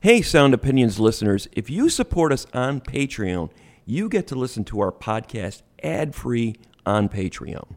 Hey, Sound Opinions listeners, if you support us on Patreon, you get to listen to our podcast ad-free on Patreon.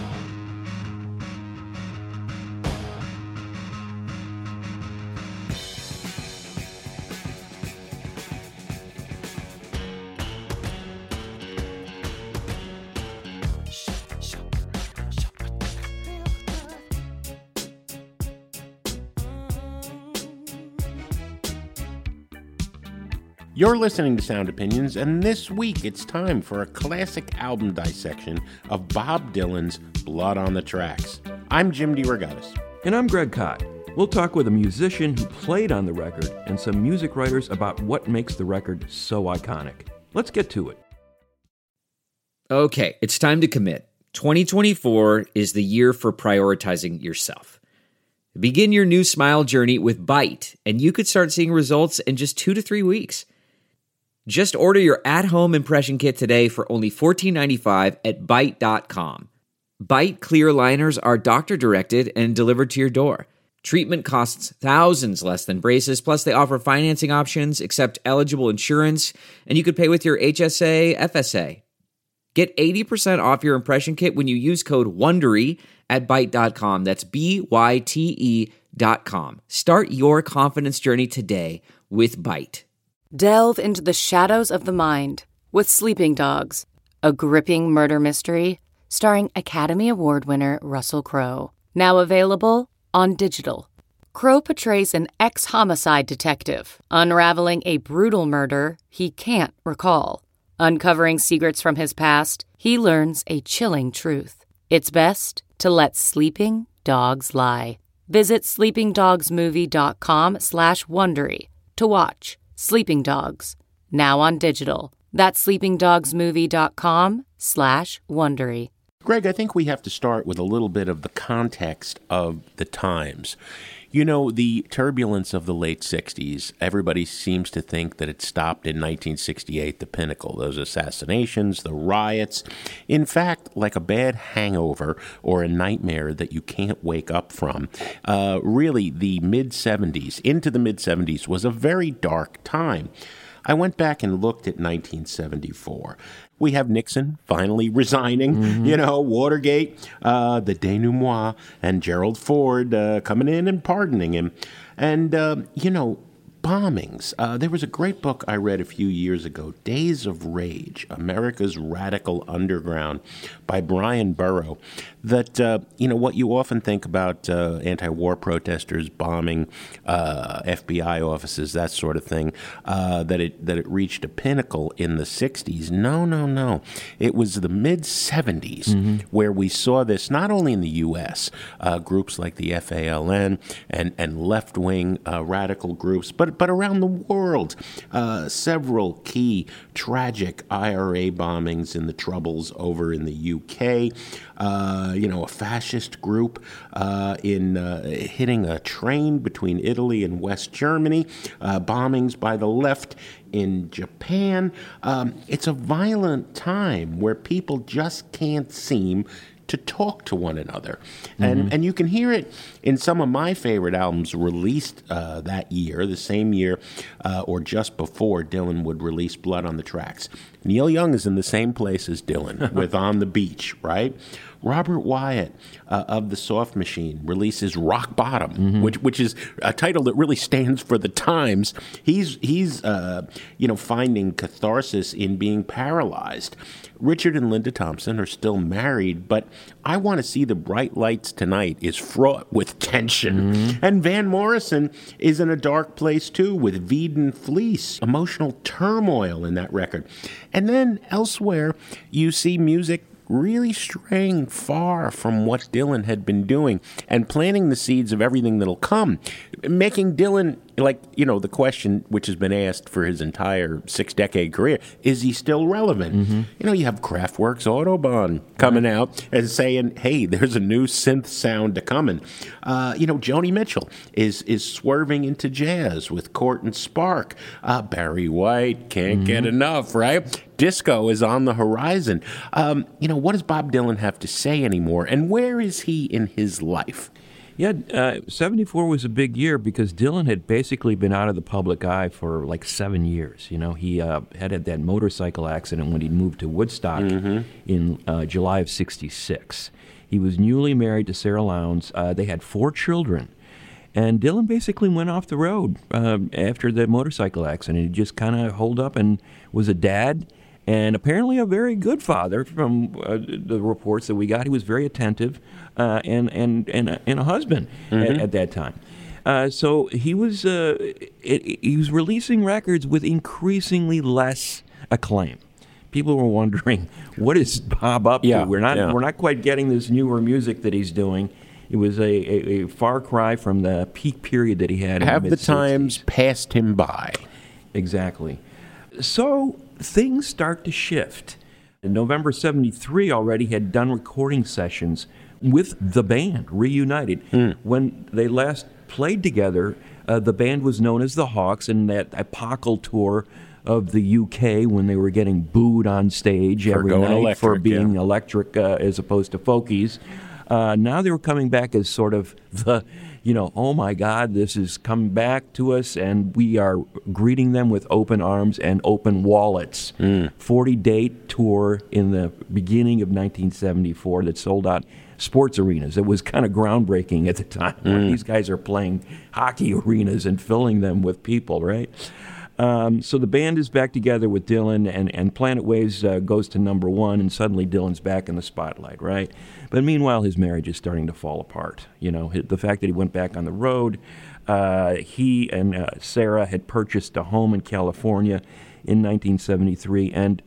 You're listening to Sound Opinions, and this week it's time for a classic album dissection of Bob Dylan's Blood on the Tracks. I'm Jim DeRogatis. And I'm Greg Kot. We'll talk with a musician who played on the record and some music writers about what makes the record so iconic. Let's get to it. Okay, it's time to commit. 2024 is the year for prioritizing yourself. Begin your new smile journey with Byte, and you could start seeing results in just 2 to 3 weeks. Just order your at-home impression kit today for only $14.95 at Byte.com. Byte clear liners are doctor-directed and delivered to your door. Treatment costs thousands less than braces, plus they offer financing options, accept eligible insurance, and you could pay with your HSA, FSA. Get 80% off your impression kit when you use code WONDERY at Byte.com. That's BYTE.com. Start your confidence journey today with Byte. Delve into the shadows of the mind with Sleeping Dogs, a gripping murder mystery starring Academy Award winner Russell Crowe. Now available on digital. Crowe portrays an ex-homicide detective unraveling a brutal murder he can't recall. Uncovering secrets from his past, he learns a chilling truth. It's best to let sleeping dogs lie. Visit sleepingdogsmovie.com/Wondery to watch Sleeping Dogs, now on digital. That's sleepingdogsmovie.com/Wondery. Greg, I think we have to start with a little bit of the context of the times. You know, the turbulence of the late 60s, everybody seems to think that it stopped in 1968, the pinnacle, those assassinations, the riots. In fact, like a bad hangover or a nightmare that you can't wake up from, really the mid-70s, into the mid-70s, was a very dark time. I went back and looked at 1974. We have Nixon finally resigning, Watergate, the denouement, and Gerald Ford coming in and pardoning him. And, bombings. There was a great book I read a few years ago, Days of Rage, America's Radical Underground, by Brian Burrow, that, what you often think about anti-war protesters bombing FBI offices, that sort of thing, that it reached a pinnacle in the 60s. No. It was the mid-70s where we saw this, not only in the U.S., groups like the FALN and left-wing radical groups, but around the world. Several key tragic IRA bombings in the Troubles over in the UK. A fascist group hitting a train between Italy and West Germany. Bombings by the left in Japan. It's a violent time where people just can't seem to talk to one another. And you can hear it in some of my favorite albums released that year, the same year or just before Dylan would release Blood on the Tracks. Neil Young is in the same place as Dylan with On the Beach, right? Robert Wyatt of the Soft Machine releases Rock Bottom, which is a title that really stands for the times. He's finding catharsis in being paralyzed. Richard and Linda Thompson are still married, but I Want to See the Bright Lights Tonight is fraught with tension. And Van Morrison is in a dark place too, with Weed and Fleece, emotional turmoil in that record. And then elsewhere, you see music really straying far from what Dylan had been doing and planting the seeds of everything that'll come, making Dylan, the question which has been asked for his entire 6-decade career, is he still relevant? You have Kraftwerk's Autobahn coming out and saying, hey, there's a new synth sound to coming. Joni Mitchell is swerving into jazz with Court and Spark. Barry White can't get enough, right? Disco is on the horizon. What does Bob Dylan have to say anymore, and where is he in his life? Yeah, 74 was a big year because Dylan had basically been out of the public eye for like 7 years. You know, he had that motorcycle accident when he moved to Woodstock in July of 66. He was newly married to Sarah Lowndes. They had 4 children. And Dylan basically went off the road after the motorcycle accident. He just kind of holed up and was a dad, and apparently a very good father from the reports that we got. He was very attentive and a husband at that time. So he was releasing records with increasingly less acclaim. People were wondering, what is Bob up to? We're not quite getting this newer music that he's doing. It was a far cry from the peak period that he had in the mid-60s. Have the times passed him by? Exactly. So things start to shift. In November 73 already had done recording sessions with the band, reunited. When they last played together, the band was known as the Hawks, and that epochal tour of the UK when they were getting booed on stage every night for being electric as opposed to folkies. Now they were coming back as sort of the, oh my God, this is coming back to us, and we are greeting them with open arms and open wallets. 40-date tour in the beginning of 1974 that sold out sports arenas. It was kind of groundbreaking at the time. These guys are playing hockey arenas and filling them with people, right? So the band is back together with Dylan, and Planet Waves goes to number 1, and suddenly Dylan's back in the spotlight, right? But meanwhile, his marriage is starting to fall apart. The fact that he went back on the road, he and Sarah had purchased a home in California in 1973, and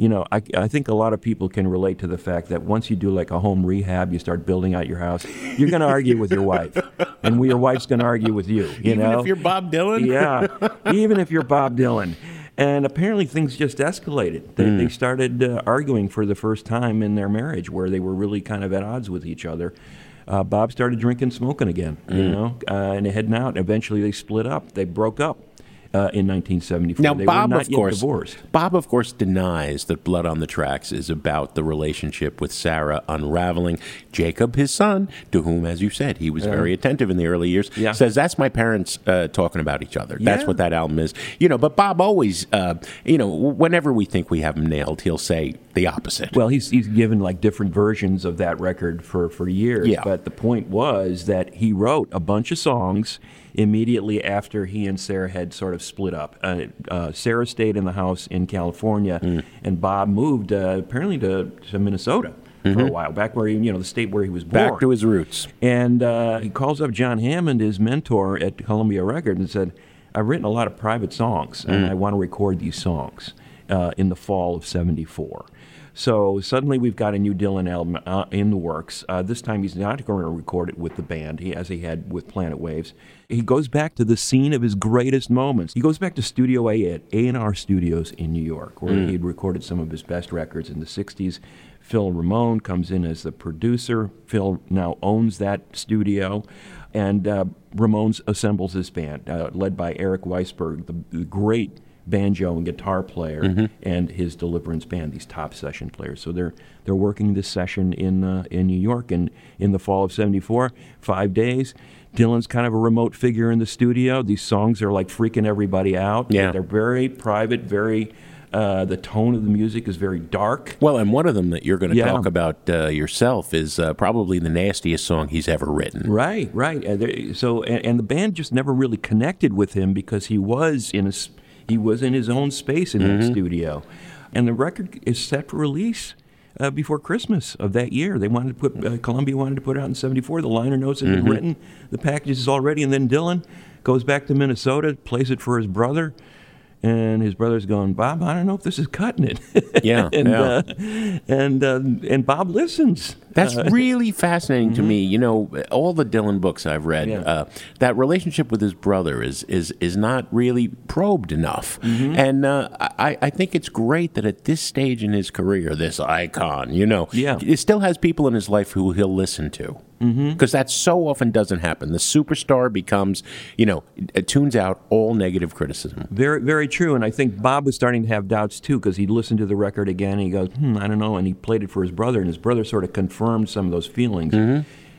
I think a lot of people can relate to the fact that once you do like a home rehab, you start building out your house, you're going to argue with your wife, and your wife's going to argue with you. Even if you're Bob Dylan? Yeah, even if you're Bob Dylan. And apparently things just escalated. They started arguing for the first time in their marriage, where they were really kind of at odds with each other. Bob started drinking, smoking again, and heading out. Eventually they split up. They broke up. In 1974. Now, they Bob, were not of course, yet divorced. Bob, of course, denies that Blood on the Tracks is about the relationship with Sarah unraveling. Jacob, his son, to whom, as you said, he was very attentive in the early years, says that's my parents talking about each other. That's what that album is. But Bob always, whenever we think we have him nailed, he'll say the opposite. Well, he's given like different versions of that record for years. Yeah. But the point was that he wrote a bunch of songs immediately after he and Sarah had sort of split up. Sarah stayed in the house in California, and Bob moved apparently to Minnesota for a while, back where the state where he was born. Back to his roots. And he calls up John Hammond, his mentor at Columbia Records, and said, I've written a lot of private songs, and I want to record these songs in the fall of 74. So suddenly we've got a new Dylan album in the works. This time he's not going to record it with the band, as he had with Planet Waves. He goes back to the scene of his greatest moments. He goes back to Studio A at A&R Studios in New York, where he had recorded some of his best records in the 60s. Phil Ramone comes in as the producer. Phil now owns that studio. And Ramones assembles his band, led by Eric Weisberg, the great banjo and guitar player, and his Deliverance band, these top session players. So they're working this session in New York, and in the fall of 74, 5 days. Dylan's kind of a remote figure in the studio. These songs are like freaking everybody out. Yeah. They're very private, very the tone of the music is very dark. Well, and one of them that you're going to talk about yourself is probably the nastiest song he's ever written. Right. And the band just never really connected with him because he was in his own space in that studio. And the record is set for release before Christmas of that year. They wanted to put Columbia wanted to put it out in 74. The liner notes had been written, the package is already, and then Dylan goes back to Minnesota, plays it for his brother, and his brother's going, Bob, I don't know if this is cutting it. And Bob listens. That's really fascinating to me. All the Dylan books I've read, that relationship with his brother is not really probed enough. And I think it's great that at this stage in his career, this icon, he still has people in his life who he'll listen to. Because that so often doesn't happen. The superstar becomes, it tunes out all negative criticism. Very, very true. And I think Bob was starting to have doubts, too, because he listened to the record again, and he goes, I don't know. And he played it for his brother, and his brother sort of confirmed some of those feelings.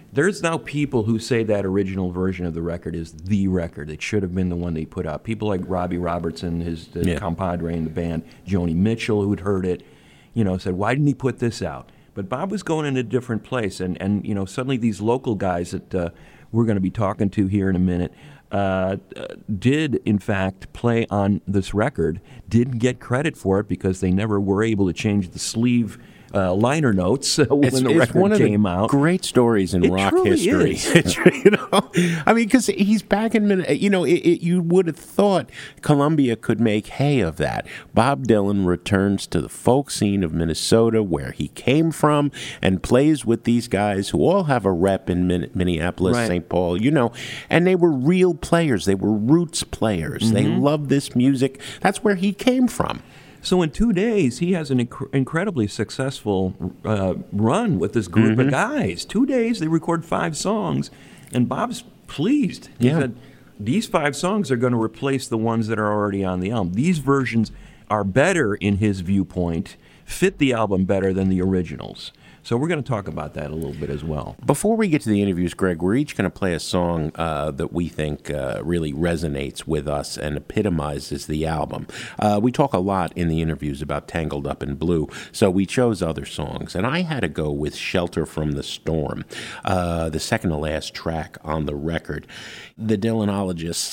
There's now people who say that original version of the record is the record. It should have been the one they put out. People like Robbie Robertson, his compadre in the band, Joni Mitchell, who'd heard it, said, why didn't he put this out? But Bob was going in a different place, and suddenly these local guys that we're going to be talking to here in a minute did, in fact, play on this record, didn't get credit for it because they never were able to change the sleeve liner notes when the record came out. Great stories in rock history. I mean, because he's back in, you would have thought Columbia could make hay of that. Bob Dylan returns to the folk scene of Minnesota, where he came from, and plays with these guys who all have a rep in Minneapolis, right. St. Paul, and they were real players. They were roots players. Mm-hmm. They loved this music. That's where he came from. So in 2 days, he has an incredibly successful run with this group of guys. 2 days, they record 5 songs, and Bob's pleased. He said, these 5 songs are going to replace the ones that are already on the album. These versions are better, in his viewpoint, fit the album better than the originals. So we're going to talk about that a little bit as well. Before we get to the interviews, Greg, we're each going to play a song that we think really resonates with us and epitomizes the album. We talk a lot in the interviews about Tangled Up in Blue, so we chose other songs. And I had to go with Shelter from the Storm, the second to last track on the record. The Dylanologists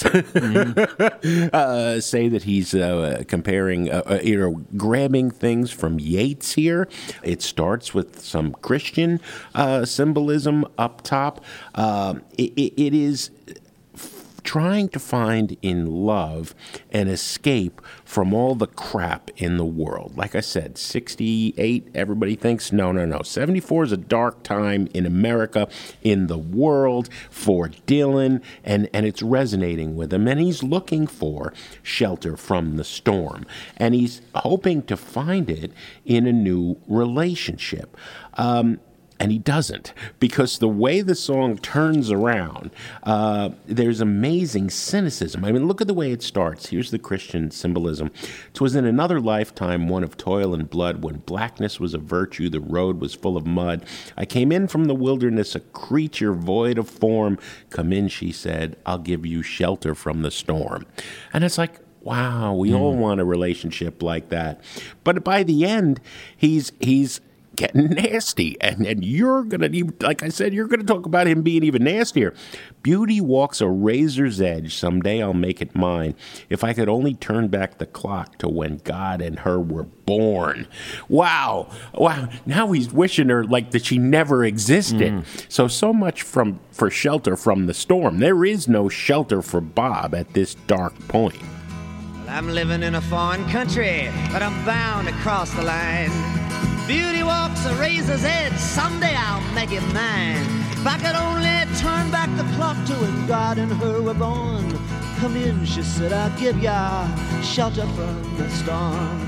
say that he's comparing, grabbing things from Yeats here. It starts with some Christian symbolism up top. It is trying to find in love an escape from all the crap in the world. Like I said, 68, everybody thinks, no. 74 is a dark time in America, in the world, for Dylan, and it's resonating with him. And he's looking for shelter from the storm. And he's hoping to find it in a new relationship. And he doesn't, because the way the song turns around, there's amazing cynicism. I mean, look at the way it starts. Here's the Christian symbolism. "'Twas in another lifetime, one of toil and blood, when blackness was a virtue, the road was full of mud. I came in from the wilderness, a creature void of form. Come in," she said, "I'll give you shelter from the storm." And it's like, wow, we all want a relationship like that. But by the end, he's getting nasty, and you're gonna, like I said, you're gonna talk about him being even nastier. "Beauty walks a razor's edge. Someday I'll make it mine. If I could only turn back the clock to when God and her were born." Wow. Now he's wishing her like that she never existed. So much for shelter from the storm. There is no shelter for Bob at this dark point. "I'm living in a foreign country, but I'm bound to cross the line. Beauty walks a razor's edge, someday I'll make it mine. If I could only turn back the clock to when God and her were born. Come in," she said, "I'll give ya shelter from the storm."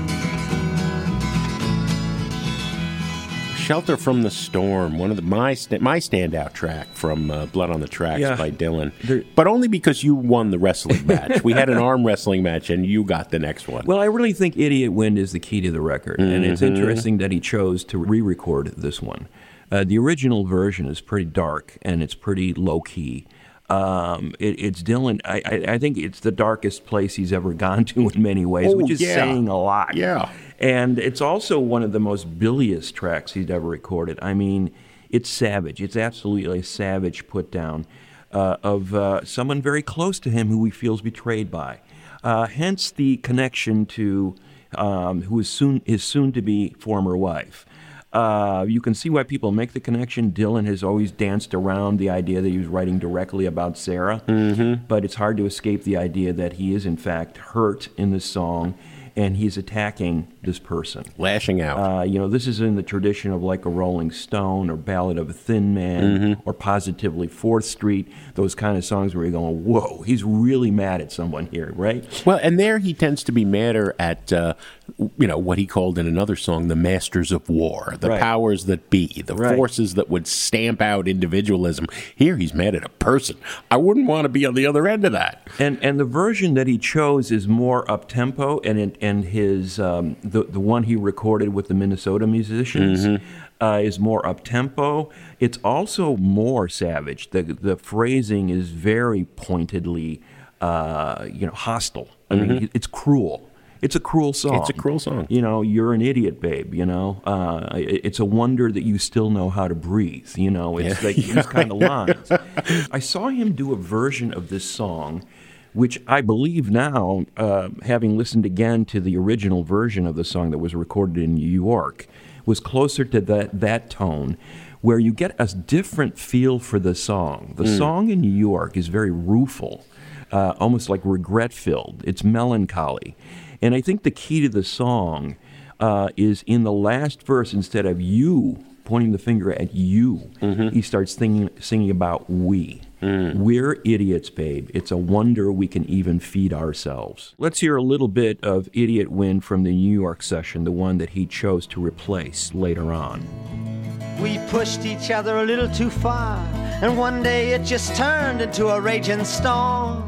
Shelter from the Storm, one of my standout track from Blood on the Tracks by Dylan. But only because you won the wrestling match. We had an arm wrestling match, and you got the next one. Well, I really think Idiot Wind is the key to the record, and it's interesting that he chose to re-record this one. The original version is pretty dark, and it's pretty low-key. It's Dylan. I think it's the darkest place he's ever gone to in many ways, which is saying a lot. Yeah. And it's also one of the most bilious tracks he's ever recorded. I mean, it's savage. It's absolutely a savage put down of someone very close to him who he feels betrayed by. Hence the connection to who is his soon-to-be former wife. You can see why people make the connection. Dylan has always danced around the idea that he was writing directly about Sarah, but it's hard to escape the idea that he is, in fact, hurt in this song, and he's attacking this person. Lashing out. This is in the tradition of like a Rolling Stone or Ballad of a Thin Man or Positively 4th Street, those kind of songs where you're going, whoa, he's really mad at someone here, right? Well, and there he tends to be madder at, what he called in another song, the masters of war, the powers that be, the forces that would stamp out individualism. Here he's mad at a person. I wouldn't want to be on the other end of that. And the version that he chose is more up-tempo, and his the one he recorded with the Minnesota musicians is more up-tempo. It's also more savage. The phrasing is very pointedly, hostile. I mean, it's cruel. It's a cruel song. It's a cruel song. You're an idiot, babe, It's a wonder that you still know how to breathe, It's like these kind of lines. I saw him do a version of this song, which I believe now, having listened again to the original version of the song that was recorded in New York, was closer to that tone, where you get a different feel for the song. The song in New York is very rueful, almost like regret-filled. It's melancholy. And I think the key to the song is in the last verse, instead of you pointing the finger at you, he starts singing about we. We're idiots, babe. It's a wonder we can even feed ourselves. Let's hear a little bit of Idiot Wind from the New York session, the one that he chose to replace later on. We pushed each other a little too far, and one day it just turned into a raging storm.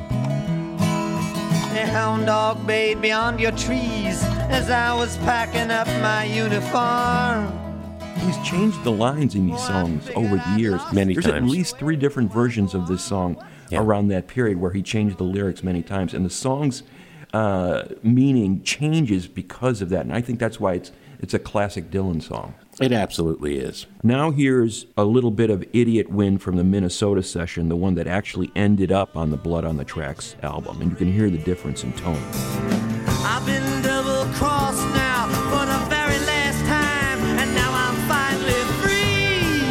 A hound dog bayed beyond your trees as I was packing up my uniform. He's changed the lines in these songs over the years. Many There's times. at least 3 different versions of this song around that period where he changed the lyrics many times. And the song's meaning changes because of that. And I think that's why it's a classic Dylan song. It absolutely is. Now here's a little bit of Idiot Wind from the Minnesota session, the one that actually ended up on the Blood on the Tracks album. And you can hear the difference in tone. I've been double-crossed now for the very last time, and now I'm finally free.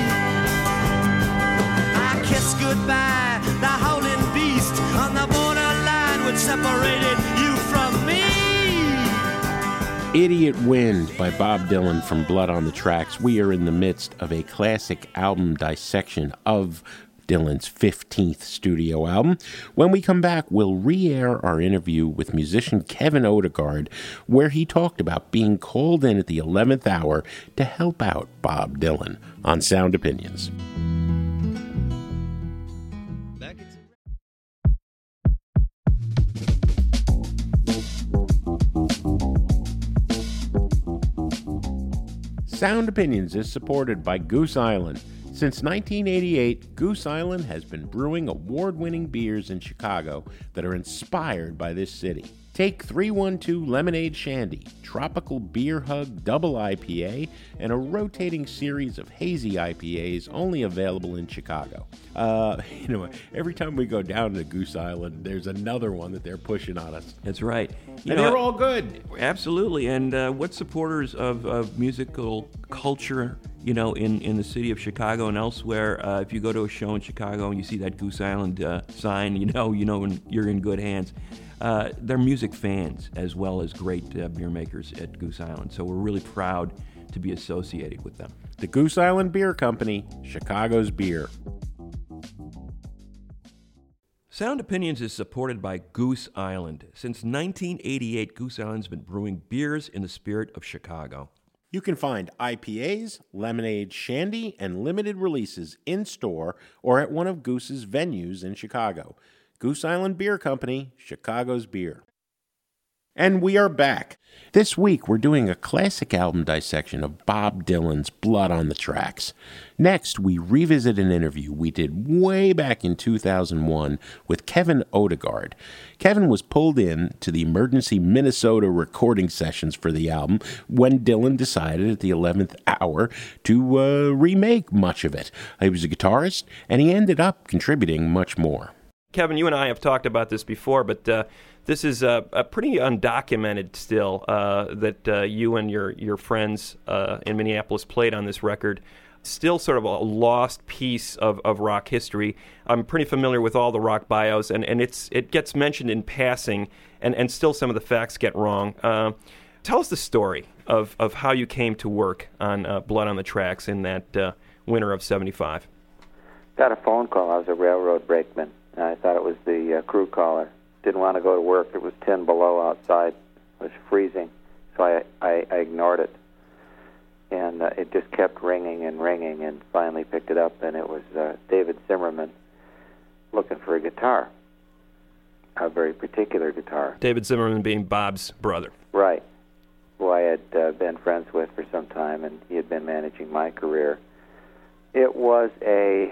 I kiss goodbye the howling beast on the borderline which separated you from me. Idiot Wind by Bob Dylan from Blood on the Tracks. We are in the midst of a classic album dissection of Dylan's 15th studio album. When we come back, we'll re-air our interview with musician Kevin Odegaard, where he talked about being called in at the 11th hour to help out Bob Dylan on Sound Opinions. Sound Opinions is supported by Goose Island. Since 1988, Goose Island has been brewing award-winning beers in Chicago that are inspired by this city. Take 312 Lemonade Shandy, Tropical Beer Hug Double IPA, and a rotating series of hazy IPAs only available in Chicago. Every time we go down to Goose Island, there's another one that they're pushing on us. That's right. And they're all good. Absolutely. And what supporters of musical culture, in the city of Chicago and elsewhere, if you go to a show in Chicago and you see that Goose Island sign, you know when you're in good hands. They're music fans as well as great beer makers at Goose Island. So we're really proud to be associated with them. The Goose Island Beer Company, Chicago's beer. Sound Opinions is supported by Goose Island. Since 1988, Goose Island's been brewing beers in the spirit of Chicago. You can find IPAs, lemonade, shandy, and limited releases in-store or at one of Goose's venues in Chicago. Goose Island Beer Company, Chicago's beer. And we are back. This week, we're doing a classic album dissection of Bob Dylan's Blood on the Tracks. Next, we revisit an interview we did way back in 2001 with Kevin Odegaard. Kevin was pulled in to the emergency Minnesota recording sessions for the album when Dylan decided at the 11th hour to remake much of it. He was a guitarist, and he ended up contributing much more. Kevin, you and I have talked about this before, but this is a pretty undocumented still that you and your friends in Minneapolis played on this record. Still sort of a lost piece of rock history. I'm pretty familiar with all the rock bios, and it gets mentioned in passing, and still some of the facts get wrong. Tell us the story of how you came to work on Blood on the Tracks in that winter of '75. Got a phone call. I was a railroad brakeman. I thought it was the crew caller. Didn't want to go to work. It was 10 below outside. It was freezing. So I ignored it. And it just kept ringing and finally picked it up, and it was David Zimmerman looking for a guitar, a very particular guitar. David Zimmerman being Bob's brother. Right. who I had been friends with for some time, and he had been managing my career. It was a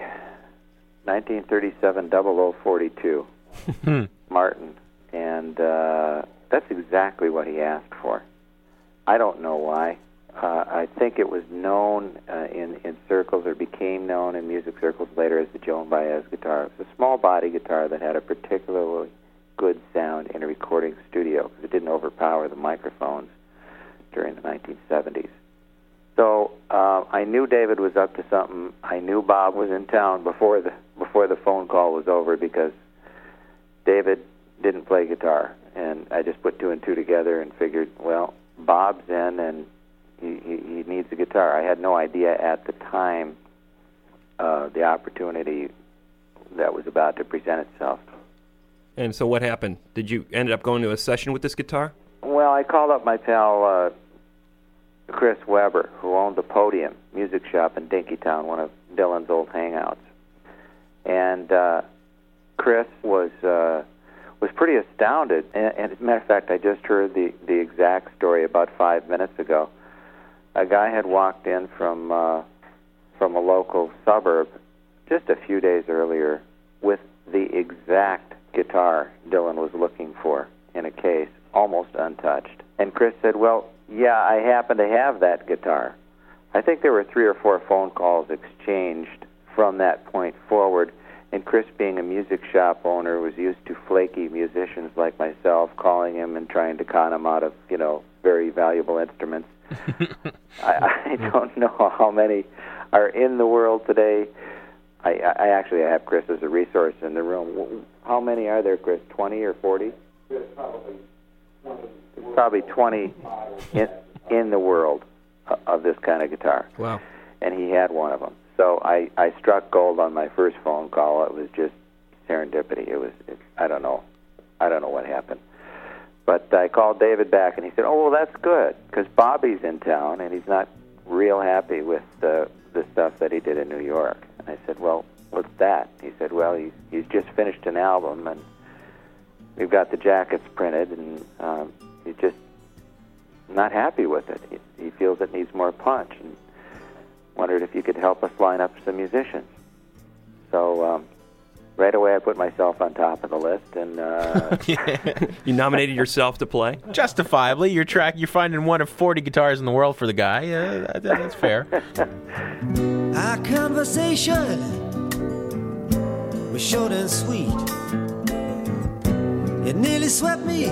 1937 0042 Martin, and that's exactly what he asked for. I don't know why. I think it was known in circles, or became known in music circles later, as the Joan Baez guitar. It was a small body guitar that had a particularly good sound in a recording studio because it didn't overpower the microphones during the 1970s. So I knew David was up to something. I knew Bob was in town before the phone call was over, because David didn't play guitar, and I just put two and two together and figured, well, Bob's in, and he needs a guitar. I had no idea at the time the opportunity that was about to present itself. And so what happened? Did you end up going to a session with this guitar? Well, I called up my pal Chris Weber, who owned the Podium Music Shop in Dinkytown, one of Dylan's old hangouts. And Chris was pretty astounded. And as a matter of fact, I just heard the exact story about 5 minutes ago. A guy had walked in from a local suburb just a few days earlier with the exact guitar Dylan was looking for in a case, almost untouched. And Chris said, well, yeah, I happen to have that guitar. I think there were 3 or 4 phone calls exchanged from that point forward, and Chris, being a music shop owner, was used to flaky musicians like myself calling him and trying to con him out of, very valuable instruments. I don't know how many are in the world today. I actually have Chris as a resource in the room. How many are there, Chris? 20 or 40? Probably 20 in the world of this kind of guitar. Wow. And he had one of them. So I struck gold on my first phone call. It was just serendipity. I don't know what happened. But I called David back, and he said, oh, well, that's good, because Bobby's in town, and he's not real happy with the stuff that he did in New York. And I said, well, what's that? He said, well, he's just finished an album, and we've got the jackets printed, and he's just not happy with it. He feels it needs more punch, and wondered if you could help us line up some musicians. So right away I put myself on top of the list, and You nominated yourself to play? Justifiably, you're finding one of 40 guitars in the world for the guy. That's fair. Our conversation was short and sweet. It nearly swept me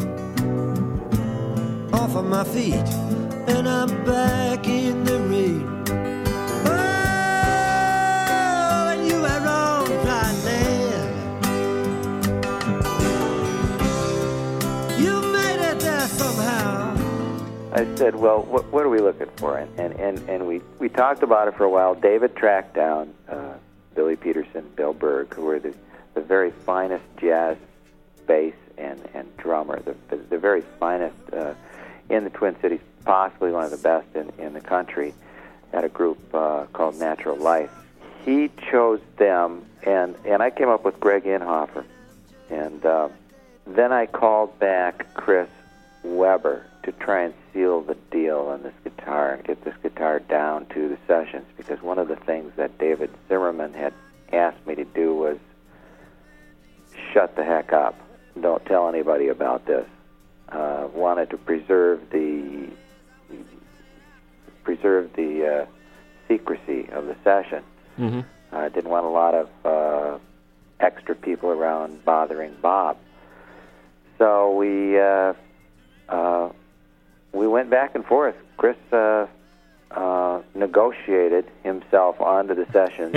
off of my feet, and I'm back in the rain. Oh, and you were wrong, dry land. You made it there somehow. I said, well, what are we looking for? And we talked about it for a while. David tracked down Billy Peterson, Bill Berg, who were the very finest jazz bass and drummer, the very finest in the Twin Cities, possibly one of the best in the country, at a group called Natural Life. He chose them, and I came up with Greg Inhofer. And then I called back Chris Weber to try and seal the deal on this guitar and get this guitar down to the sessions, because one of the things that David Zimmerman had asked me to do was shut the heck up. Don't tell anybody about this. Wanted to preserve the secrecy of the session. Mm-hmm. Didn't want a lot of extra people around bothering Bob. So we went back and forth. Chris negotiated himself onto the session.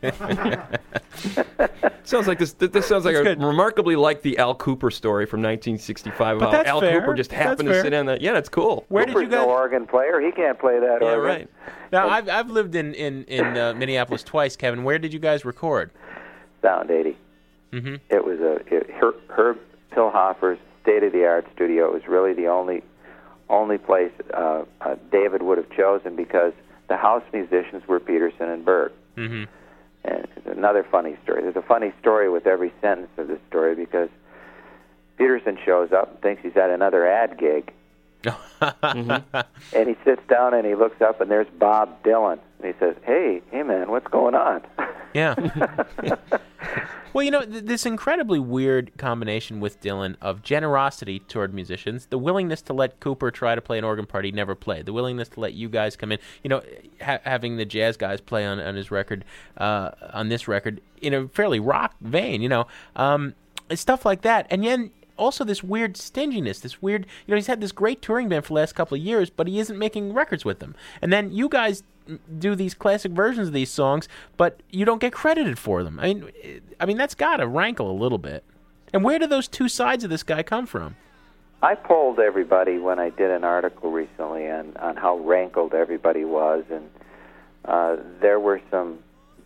Sounds like this sounds like remarkably like the Al Cooper story from 1965. But How that's Al fair. Cooper just happened That's to sit fair. in that. Yeah, that's cool. Where did you Cooper's guys? no organ player. He can't play that Yeah, organ. right. Now I've lived in Minneapolis twice, Kevin. Where did you guys record? Sound 80. Mm-hmm. It was Herb Pilhofer's state-of-the-art studio. It was really the only place David would have chosen, because the house musicians were Peterson and Berg. Mm-hmm. And another funny story. There's a funny story with every sentence of this story, because Peterson shows up and thinks he's at another ad gig, And he sits down and he looks up and there's Bob Dylan. And he says, hey man, what's going on? Yeah. Well, you know, this incredibly weird combination with Dylan of generosity toward musicians, the willingness to let Cooper try to play an organ part he never played, the willingness to let you guys come in, you know, having the jazz guys play on his record, on this record, in a fairly rock vein, you know, stuff like that. And then also this weird stinginess, this weird, you know, he's had this great touring band for the last couple of years, but he isn't making records with them. And then you guys do these classic versions of these songs, but you don't get credited for them. I mean that's got to rankle a little bit. And where do those two sides of this guy come from? I polled everybody when I did an article recently on how rankled everybody was, and there were some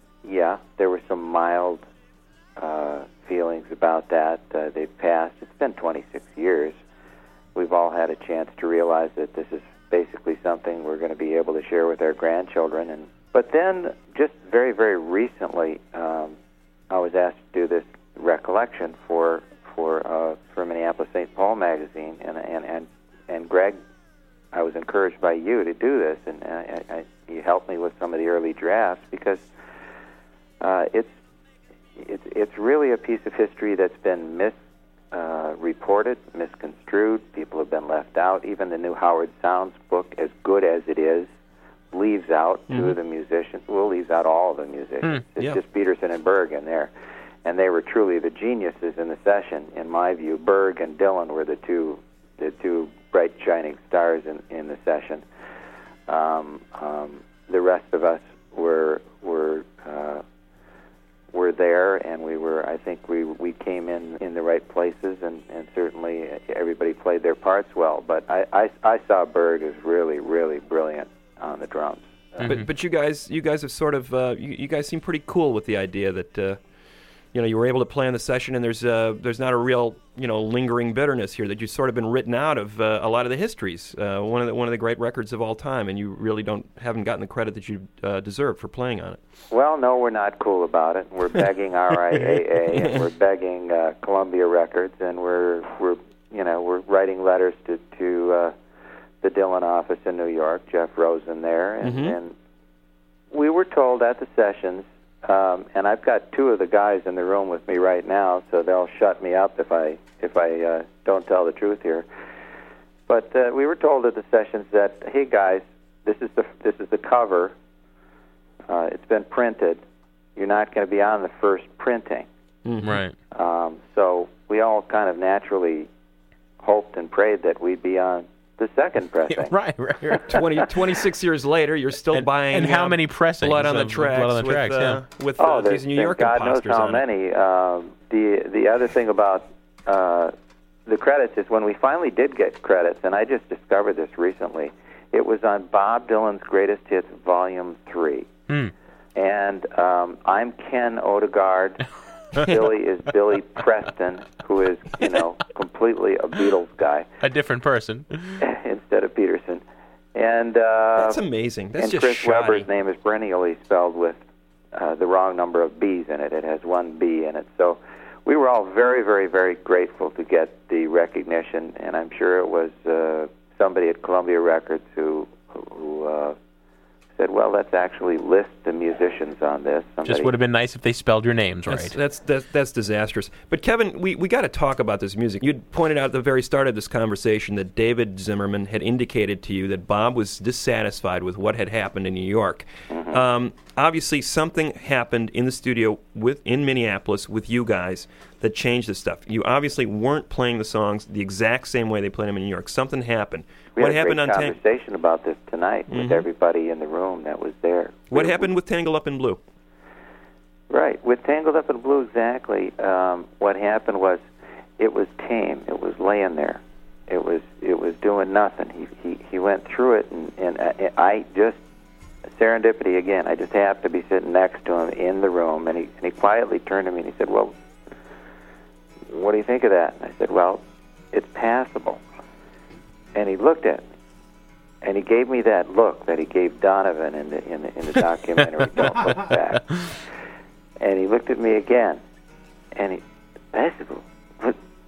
mild feelings about that. They've passed. It's been 26 years. We've all had a chance to realize that this is basically something we're going to be able to share with our grandchildren. But then, just very, very recently, I was asked to do this recollection for Minneapolis St. Paul magazine, and Greg, I was encouraged by you to do this, and you helped me with some of the early drafts because it's really a piece of history that's been reported, misconstrued. People have been left out. Even the new Howard Sounds book, as good as it is, leaves out two of the musicians. Well, leaves out all of the musicians. It's just Peterson and Berg in there. And they were truly the geniuses in the session, in my view. Berg and Dylan were the two bright, shining stars in the session. The rest of us were there, and I think we came in the right places, and certainly everybody played their parts well. But I saw Berg as really, really brilliant on the drums. But you guys have sort of you guys seem pretty cool with the idea that you were able to play on the session, and there's not a real lingering bitterness here, that you've sort of been written out of a lot of the histories. One of the great records of all time, and you really haven't gotten the credit that you deserve for playing on it. Well, no, we're not cool about it. We're begging RIAA, and we're begging Columbia Records, and we're writing letters to the Dylan office in New York, Jeff Rosen there, and we were told at the sessions. And I've got two of the guys in the room with me right now, so they'll shut me up if I don't tell the truth here. But we were told at the sessions that, hey guys, this is the cover. It's been printed. You're not going to be on the first printing. Right. So we all kind of naturally hoped and prayed that we'd be on the second pressing. Right. 26 years later, you're still buying. And how many pressings? Blood on the Tracks with these New York God knows imposters how on many. The other thing about the credits is when we finally did get credits, and I just discovered this recently, it was on Bob Dylan's Greatest Hits Volume 3. And I'm Ken Odegaard. Billy is Billy Preston, who is, completely a Beatles guy. A different person. Instead of Peterson. And that's amazing. That's just Chris shoddy. Webber's name is perennially spelled with the wrong number of B's in it. It has one B in it. So we were all very, very, very grateful to get the recognition, and I'm sure it was somebody at Columbia Records who said, well, let's actually list the musicians on this. Just would have been nice if they spelled your names right. That's disastrous. But Kevin, we got to talk about this music. You'd pointed out at the very start of this conversation that David Zimmerman had indicated to you that Bob was dissatisfied with what had happened in New York. Obviously, something happened in the studio in Minneapolis with you guys that changed this stuff. You obviously weren't playing the songs the exact same way they played them in New York. Something happened. We had a great conversation about this tonight with everybody in the room that was there. What happened with Tangled Up in Blue? Right. With Tangled Up in Blue, exactly. What happened was it was tame. It was laying there. It was doing nothing. He went through it, and I just, serendipity again, I just happened to be sitting next to him in the room, and he quietly turned to me and he said, well, what do you think of that? And I said, well, it's passable. And he looked at me, and he gave me that look that he gave Donovan in the documentary Don't Look Back. And he looked at me again, and I said, what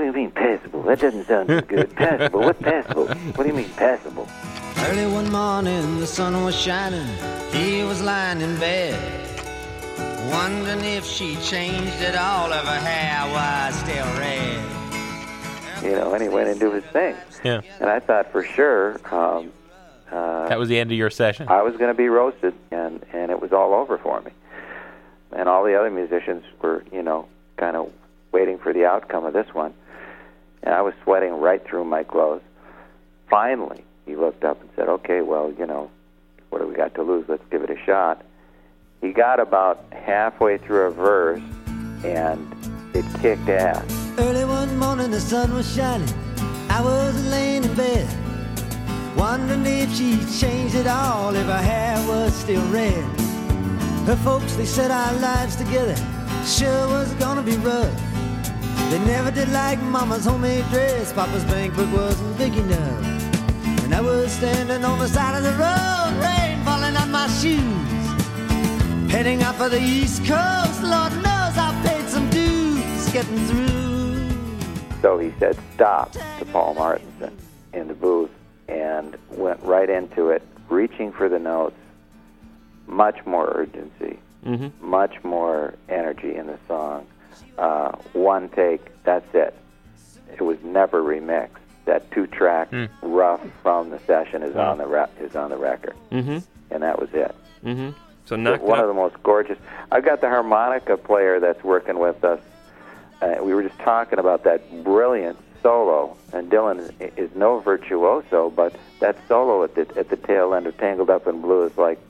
you mean passable? That doesn't sound too good. Passable? What's passable? What do you mean passable? Early one morning, the sun was shining. He was lying in bed, wondering if she changed it all. Of her hair was still red. And he went into his thing. Yeah. And I thought for sure That was the end of your session. I was going to be roasted, and it was all over for me. And all the other musicians were, kind of waiting for the outcome of this one. And I was sweating right through my clothes. Finally, he looked up and said, okay, well, what do we got to lose? Let's give it a shot. He got about halfway through a verse, and it kicked ass. Early one morning, the sun was shining. I was laying in bed, wondering if she changed it all, if her hair was still red. Her folks, they said our lives together sure was gonna be rough. They never did like Mama's homemade dress. Papa's banquet wasn't big enough. And I was standing on the side of the road, rain falling on my shoes, heading out for the East Coast. Lord knows I paid some dues getting through. So he said stop to Paul Martinson in the booth and went right into it, reaching for the notes, much more urgency, much more energy in the song. One take, that's it. It was never remixed. That 2-track rough from the session is on the record, and that was it. So knocked one it of the most gorgeous. I've got the harmonica player that's working with us. We were just talking about that brilliant solo, and Dylan is no virtuoso, but that solo at the tail end of Tangled Up in Blue is like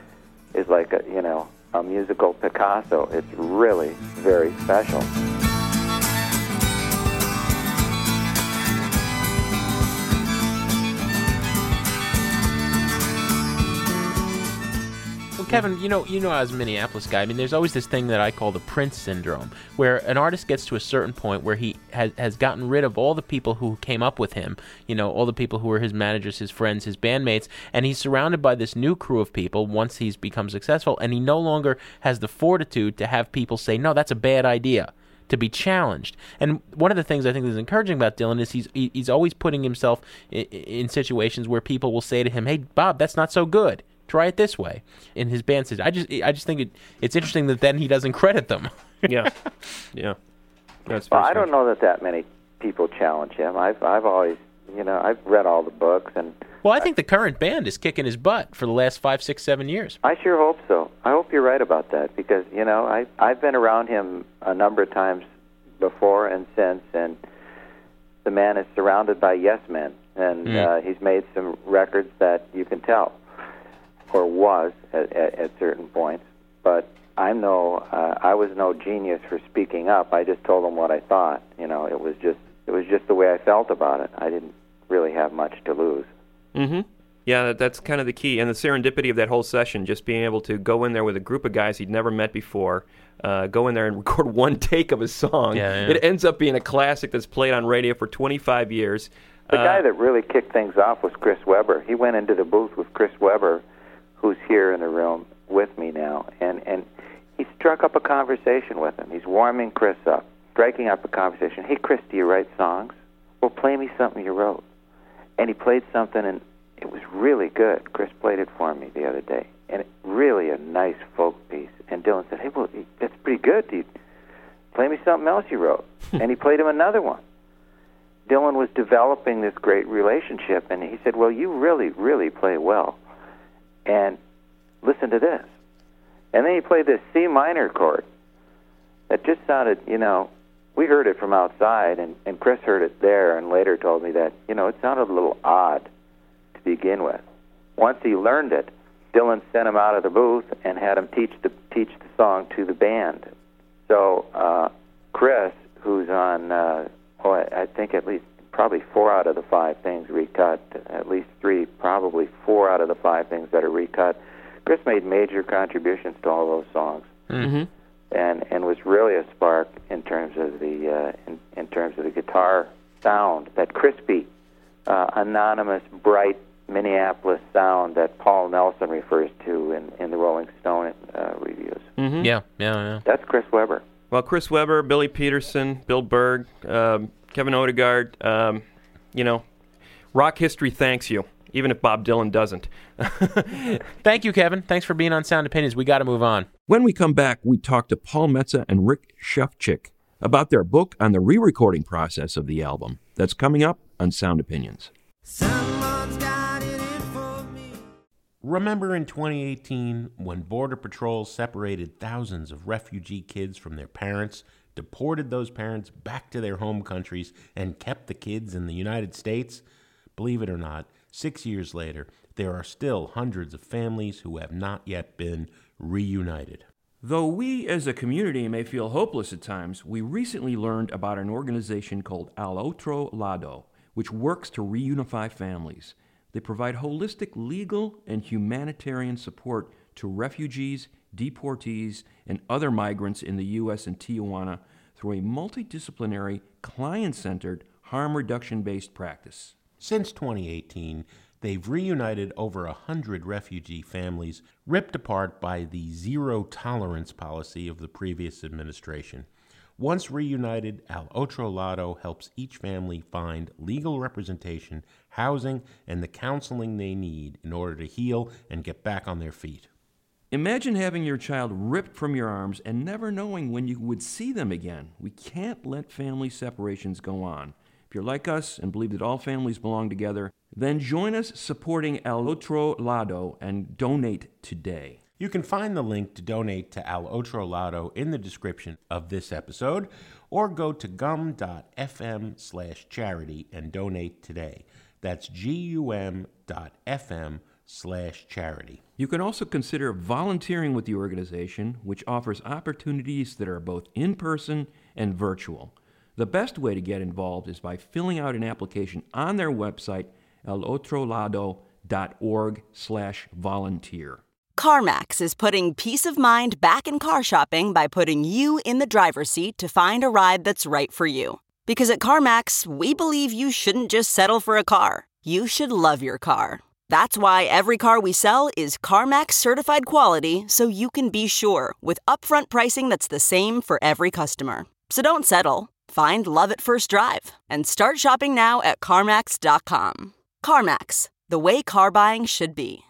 a musical Picasso. It's really very special. Well, Kevin, you know, as a Minneapolis guy, I mean, there's always this thing that I call the Prince syndrome, where an artist gets to a certain point where he has gotten rid of all the people who came up with him, all the people who were his managers, his friends, his bandmates, and he's surrounded by this new crew of people once he's become successful, and he no longer has the fortitude to have people say, no, that's a bad idea, to be challenged. And one of the things I think is encouraging about Dylan is he's always putting himself in situations where people will say to him, hey, Bob, that's not so good. Try it this way. And his band says, I just think it's interesting that then he doesn't credit them. Yeah. That's I don't know that many people challenge him. I've always, I've read all the books, and well, I think the current band is kicking his butt for the last 5, 6, 7 years. I sure hope so. I hope you're right about that, because I've been around him a number of times before and since, and the man is surrounded by yes men, and he's made some records that you can tell, or was at certain points. But I was no genius for speaking up. I just told him what I thought. It was just the way I felt about it. I didn't really have much to lose. Yeah, that's kind of the key, and the serendipity of that whole session, just being able to go in there with a group of guys he'd never met before, go in there and record one take of a song. Yeah. It ends up being a classic that's played on radio for 25 years. The guy that really kicked things off was Chris Webber. He went into the booth with Chris Webber, who's here in the room with me now, and he struck up a conversation with him. He's warming Chris up, striking up a conversation. Hey, Chris, do you write songs? Well, play me something you wrote. And he played something, and it was really good. Chris played it for me the other day, and really a nice folk piece. And Dylan said, hey, well, that's pretty good. Do you play me something else you wrote? And he played him another one. Dylan was developing this great relationship, and he said, well, you really, really play well. And listen to this. And then he played this C minor chord that just sounded, we heard it from outside, and Chris heard it there and later told me that, it sounded a little odd to begin with. Once he learned it, Dylan sent him out of the booth and had him teach the song to the band. So Chris, who's on, I think at least probably 4 out of the 5 things recut, at least 3, probably 4 out of the 5 things that are recut. Chris made major contributions to all those songs, and was really a spark in terms of the guitar sound, that crispy, anonymous, bright Minneapolis sound that Paul Nelson refers to in the Rolling Stone reviews. Yeah. That's Chris Webber. Well, Chris Webber, Billy Peterson, Bill Berg, Kevin Odegaard, rock history thanks you, even if Bob Dylan doesn't. Thank you, Kevin. Thanks for being on Sound Opinions. We got to move on. When we come back, we talk to Paul Metsa and Rick Shufchik about their book on the re-recording process of the album. That's coming up on Sound Opinions. Someone's got it in for me. Remember in 2018 when Border Patrol separated thousands of refugee kids from their parents, deported those parents back to their home countries, and kept the kids in the United States? Believe it or not, 6 years later, there are still hundreds of families who have not yet been reunited. Though we as a community may feel hopeless at times, we recently learned about an organization called Al Otro Lado, which works to reunify families. They provide holistic legal and humanitarian support to refugees, deportees, and other migrants in the U.S. and Tijuana through a multidisciplinary, client-centered, harm reduction-based practice. Since 2018, they've reunited over 100 refugee families ripped apart by the zero-tolerance policy of the previous administration. Once reunited, Al Otro Lado helps each family find legal representation, housing, and the counseling they need in order to heal and get back on their feet. Imagine having your child ripped from your arms and never knowing when you would see them again. We can't let family separations go on. If you're like us and believe that all families belong together, then join us supporting Al Otro Lado and donate today. You can find the link to donate to Al Otro Lado in the description of this episode, or go to gum.fm/charity and donate today. That's gum.fm/charity. You can also consider volunteering with the organization, which offers opportunities that are both in-person and virtual. The best way to get involved is by filling out an application on their website, alotrolado.org/volunteer. CarMax is putting peace of mind back in car shopping by putting you in the driver's seat to find a ride that's right for you. Because at CarMax, we believe you shouldn't just settle for a car. You should love your car. That's why every car we sell is CarMax certified quality, so you can be sure with upfront pricing that's the same for every customer. So don't settle. Find love at first drive and start shopping now at CarMax.com. CarMax, the way car buying should be.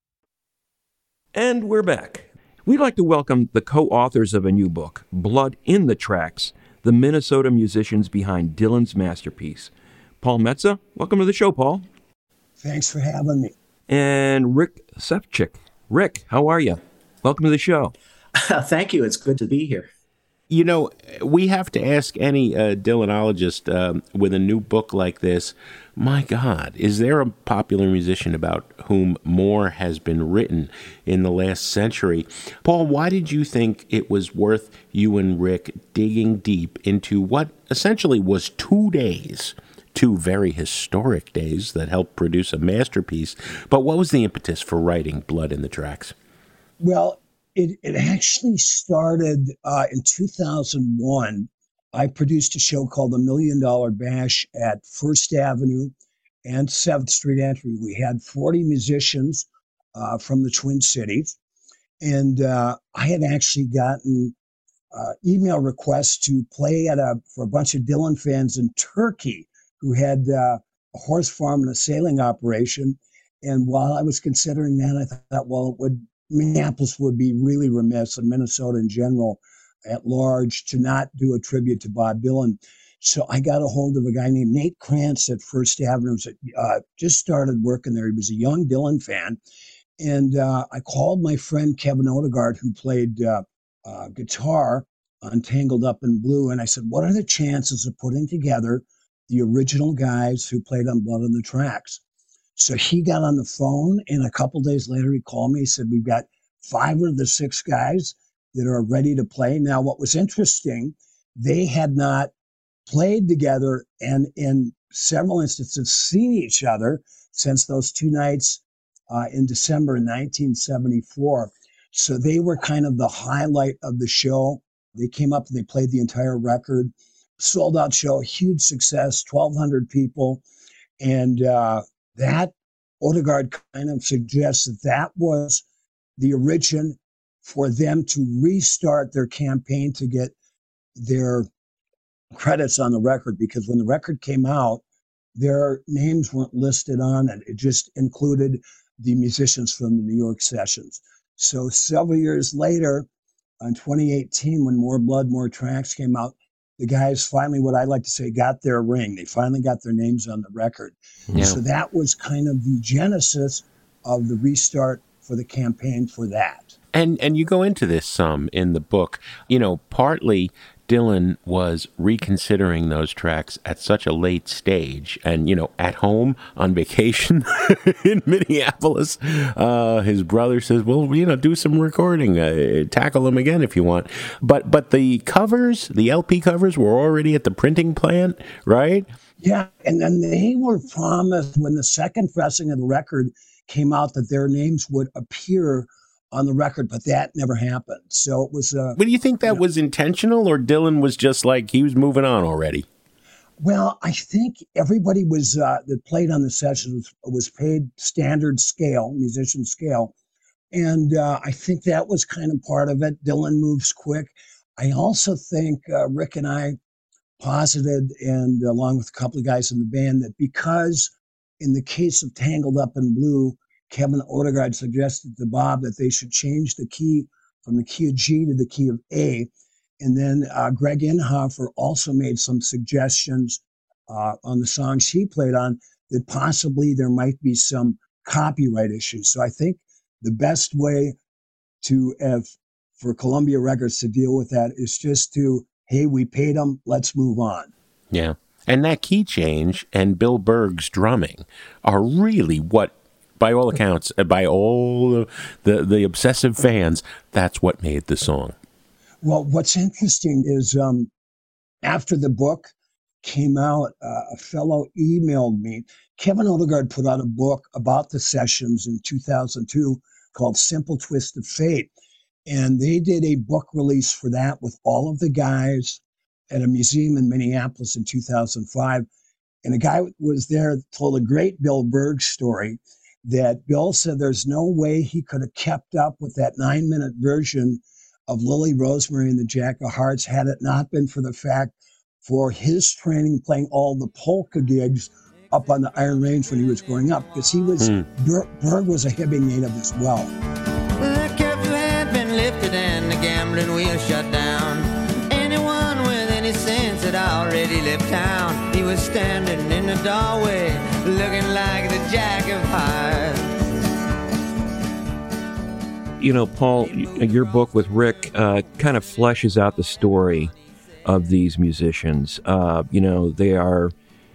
And we're back. We'd like to welcome the co-authors of a new book, Blood in the Tracks, the Minnesota musicians behind Dylan's masterpiece. Paul Metsa, welcome to the show, Paul. Thanks for having me. And Rick Shufchik. Rick, how are you? Welcome to the show. Thank you. It's good to be here. You know, we have to ask any Dylanologist with a new book like this, my God, is there a popular musician about whom more has been written in the last century? Paul, why did you think it was worth you and Rick digging deep into what essentially was 2 days, 2 very historic days that helped produce a masterpiece? But what was the impetus for writing Blood in the Tracks? Well, it actually started in 2001. I produced a show called The $1 Million Bash at First Avenue and 7th Street Entry. We had 40 musicians from the Twin Cities. And I had actually gotten email requests to play for a bunch of Dylan fans in Turkey who had a horse farm and a sailing operation. And while I was considering that, I thought, well, Minneapolis would be really remiss, and Minnesota in general at large, to not do a tribute to Bob Dylan. So I got a hold of a guy named Nate Krantz at First Avenue, just started working there. He was a young Dylan fan. And I called my friend Kevin Odegaard, who played guitar on Tangled Up in Blue. And I said, what are the chances of putting together the original guys who played on Blood in the Tracks? So he got on the phone, and a couple days later, he called me. He said, we've got 5 of the 6 guys that are ready to play. Now, what was interesting, they had not played together and in several instances seen each other since those 2 nights in December 1974. So they were kind of the highlight of the show. They came up and they played the entire record. Sold out show, huge success, 1,200 people. And that Odegaard kind of suggests that was the origin for them to restart their campaign to get their credits on the record, because when the record came out, their names weren't listed on it. It just included the musicians from the New York sessions. So several years later, in 2018, when More Blood, More Tracks came out, the guys finally, what I like to say, got their ring. They finally got their names on the record. Yeah. So that was kind of the genesis of the restart for the campaign for that. And you go into this some in the book. You know, partly Dylan was reconsidering those tracks at such a late stage, and, you know, at home on vacation in Minneapolis, his brother says, well, you know, do some recording, tackle them again if you want. But the covers, the LP covers, were already at the printing plant, right? Yeah, and then they were promised when the second pressing of the record came out that their names would appear on the record, but that never happened. So it was. But do you think that was intentional, or Dylan was just like he was moving on already? Well, I think everybody was that played on the sessions was paid standard scale, musician scale, and I think that was kind of part of it. Dylan moves quick. I also think Rick and I posited, and along with a couple of guys in the band, that because in the case of Tangled Up in Blue, Kevin Odegaard suggested to Bob that they should change the key from the key of G to the key of A. And then Greg Inhofer also made some suggestions on the songs he played on that possibly there might be some copyright issues. So I think the best way to have for Columbia Records to deal with that is just to, hey, we paid them, let's move on. Yeah. And that key change and Bill Berg's drumming are really what, by all accounts, by all the obsessive fans, that's what made the song. Well, what's interesting is after the book came out, a fellow emailed me. Kevin Odegaard put out a book about the sessions in 2002 called Simple Twist of Fate. And they did a book release for that with all of the guys at a museum in Minneapolis in 2005. And a guy was there, told a great Bill Berg story that Bill said there's no way he could have kept up with that 9-minute version of Lily Rosemary and the Jack of Hearts had it not been for the fact for his training playing all the polka gigs up on the Iron Range when he was growing up, because he was Berg was a Hibbing native as well. The curfew had been lifted and the gambling wheel shut down. Anyone with any sense had already left town. He was standing in the doorway looking like the Jack of Hearts. You know, Paul, your book with Rick kind of fleshes out the story of these musicians. You know, they're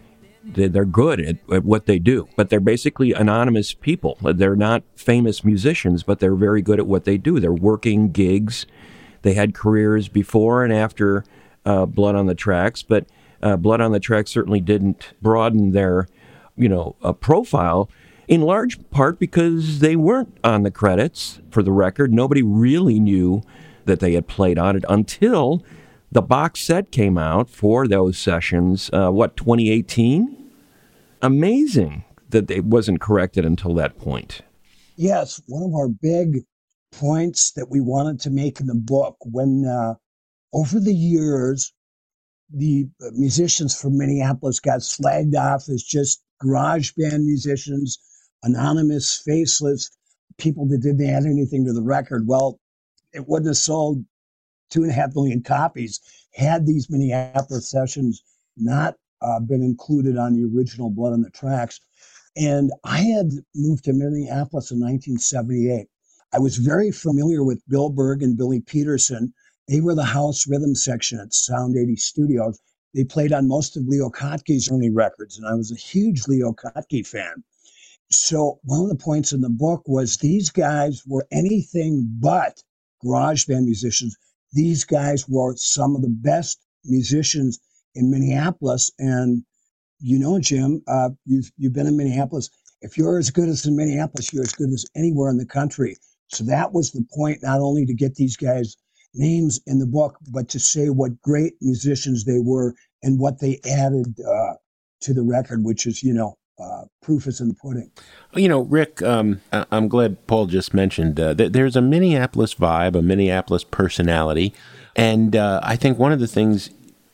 good at what they do, but they're basically anonymous people. They're not famous musicians, but they're very good at what they do. They're working gigs. They had careers before and after Blood on the Tracks, but Blood on the Tracks certainly didn't broaden their, profile, in large part because they weren't on the credits for the record. Nobody really knew that they had played on it until the box set came out for those sessions, 2018? Amazing that it wasn't corrected until that point. Yes, one of our big points that we wanted to make in the book, when over the years, the musicians from Minneapolis got slagged off as just garage band musicians, anonymous, faceless, people that didn't add anything to the record. Well, it wouldn't have sold 2.5 million copies had these Minneapolis sessions not been included on the original Blood on the Tracks. And I had moved to Minneapolis in 1978. I was very familiar with Bill Berg and Billy Peterson. They were the house rhythm section at Sound 80 Studios. They played on most of Leo Kottke's early records, and I was a huge Leo Kottke fan. So one of the points in the book was these guys were anything but garage band musicians. These guys were some of the best musicians in Minneapolis. And Jim, you've been in Minneapolis. If you're as good as in Minneapolis, you're as good as anywhere in the country. So that was the point, not only to get these guys' names in the book, but to say what great musicians they were and what they added to the record, which is, proof is in the pudding. Rick, I'm glad Paul just mentioned there's a Minneapolis vibe, a Minneapolis personality. And I think one of the things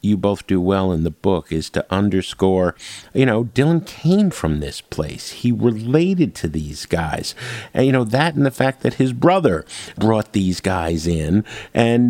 you both do well in the book is to underscore, Dylan came from this place. He related to these guys. And, that and the fact that his brother brought these guys in. And,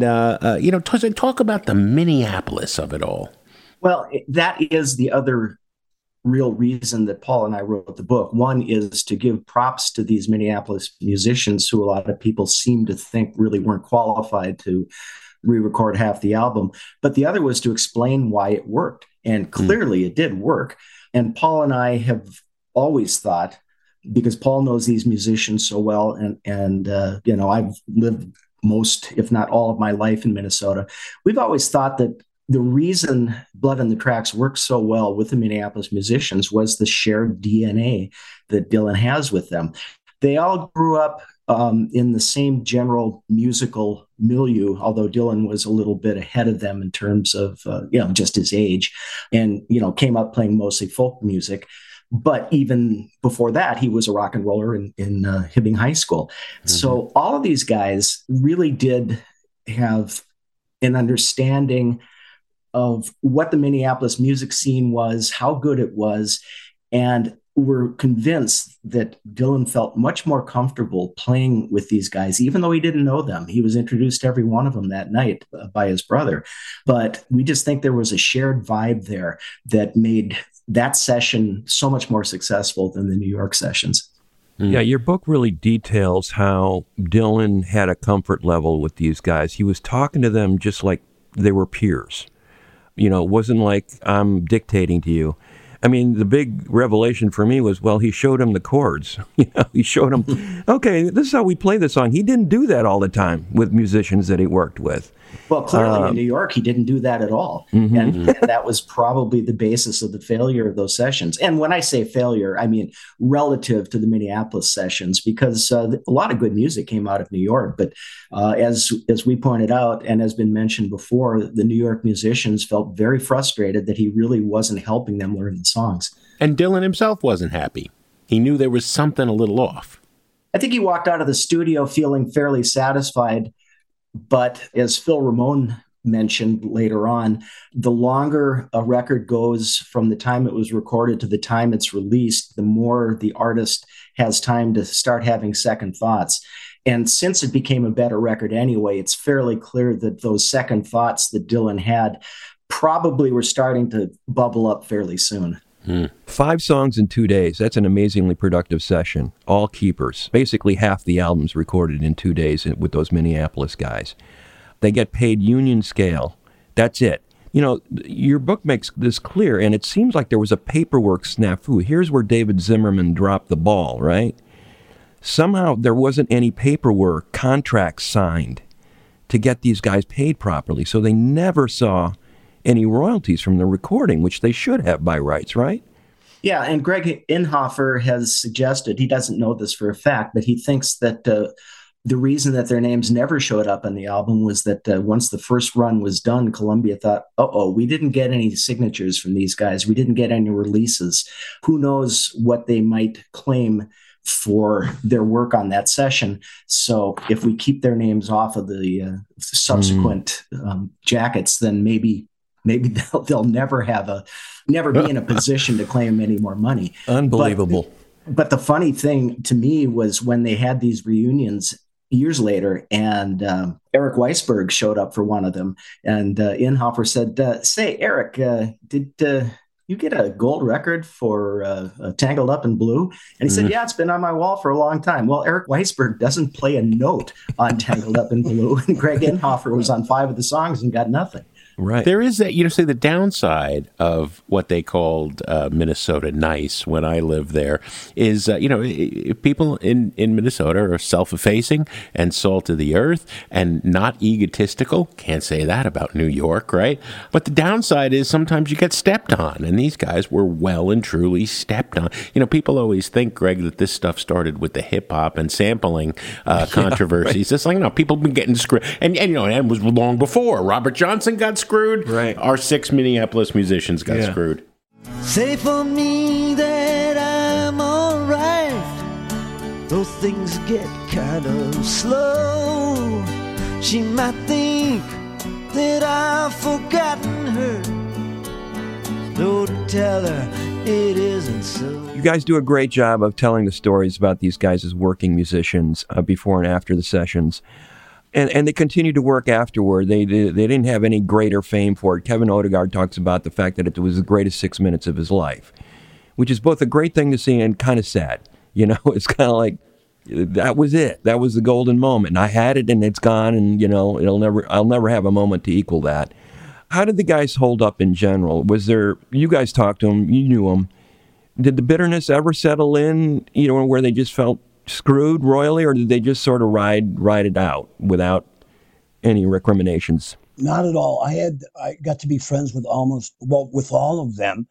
talk about the Minneapolis of it all. Well, that is the other real reason that Paul and I wrote the book. One is to give props to these Minneapolis musicians who a lot of people seem to think really weren't qualified to re-record half the album. But the other was to explain why it worked. And clearly it did work. And Paul and I have always thought, because Paul knows these musicians so well, and I've lived most, if not all of my life in Minnesota, we've always thought that the reason Blood on the Tracks worked so well with the Minneapolis musicians was the shared DNA that Dylan has with them. They all grew up in the same general musical milieu, although Dylan was a little bit ahead of them in terms of, just his age, and, came up playing mostly folk music. But even before that, he was a rock and roller in Hibbing High School. Mm-hmm. So all of these guys really did have an understanding of what the Minneapolis music scene was, how good it was, and were convinced that Dylan felt much more comfortable playing with these guys, even though he didn't know them. He was introduced to every one of them that night by his brother. But we just think there was a shared vibe there that made that session so much more successful than the New York sessions. Yeah, your book really details how Dylan had a comfort level with these guys. He was talking to them just like they were peers. It wasn't like I'm dictating to you. I mean, the big revelation for me was, he showed him the chords. He showed him, okay, this is how we play the song. He didn't do that all the time with musicians that he worked with. Well, clearly in New York, he didn't do that at all. Mm-hmm. And that was probably the basis of the failure of those sessions. And when I say failure, I mean relative to the Minneapolis sessions, because a lot of good music came out of New York. But as we pointed out, and has been mentioned before, the New York musicians felt very frustrated that he really wasn't helping them learn the songs. And Dylan himself wasn't happy. He knew there was something a little off. I think he walked out of the studio feeling fairly satisfied. But as Phil Ramone mentioned later on, the longer a record goes from the time it was recorded to the time it's released, the more the artist has time to start having second thoughts. And since it became a better record anyway, it's fairly clear that those second thoughts that Dylan had probably were starting to bubble up fairly soon. 5 songs in 2 days. That's an amazingly productive session. All keepers. Basically half the album's recorded in 2 days with those Minneapolis guys. They get paid union scale. That's it. Your book makes this clear, and it seems like there was a paperwork snafu. Here's where David Zimmerman dropped the ball, right? Somehow there wasn't any paperwork, contracts signed to get these guys paid properly, so they never saw any royalties from the recording, which they should have by rights, right? Yeah, and Greg Inhofer has suggested, he doesn't know this for a fact, but he thinks that the reason that their names never showed up on the album was that once the first run was done, Columbia thought, we didn't get any signatures from these guys. We didn't get any releases. Who knows what they might claim for their work on that session. So if we keep their names off of the subsequent jackets, then maybe they'll never be in a position to claim any more money. Unbelievable. But the funny thing to me was when they had these reunions years later, and Eric Weisberg showed up for one of them, and Inhofer said, "Say, Eric, did you get a gold record for Tangled Up in Blue?" And he said, "Yeah, it's been on my wall for a long time." Well, Eric Weisberg doesn't play a note on Tangled Up in Blue, and Greg Inhofer was on 5 of the songs and got nothing. Right. There is that, say the downside of what they called Minnesota nice when I lived there is, people in Minnesota are self-effacing and salt of the earth and not egotistical. Can't say that about New York, right? But the downside is sometimes you get stepped on, and these guys were well and truly stepped on. People always think, Greg, that this stuff started with the hip-hop and sampling controversies. Right. It's like, no, people have been getting screwed. And it was long before. Robert Johnson got screwed. Right. Our 6 Minneapolis musicians got screwed. Say for me that I'm alright, though things get kind of slow. She might think that I've forgotten her. Slow to tell her it isn't so. You guys do a great job of telling the stories about these guys as working musicians before and after the sessions. And they continue to work afterward. They didn't have any greater fame for it. Kevin Odegaard talks about the fact that it was the greatest 6 minutes of his life, which is both a great thing to see and kind of sad. You know, it's kind of like, that was it. That was the golden moment. And I had it and it's gone, and, you know, I'll never have a moment to equal that. How did the guys hold up in general? You guys talked to them, you knew them. Did the bitterness ever settle in, you know, where they just felt screwed royally, or did they just sort of ride it out without any recriminations? Not at all. I got to be friends with with all of them,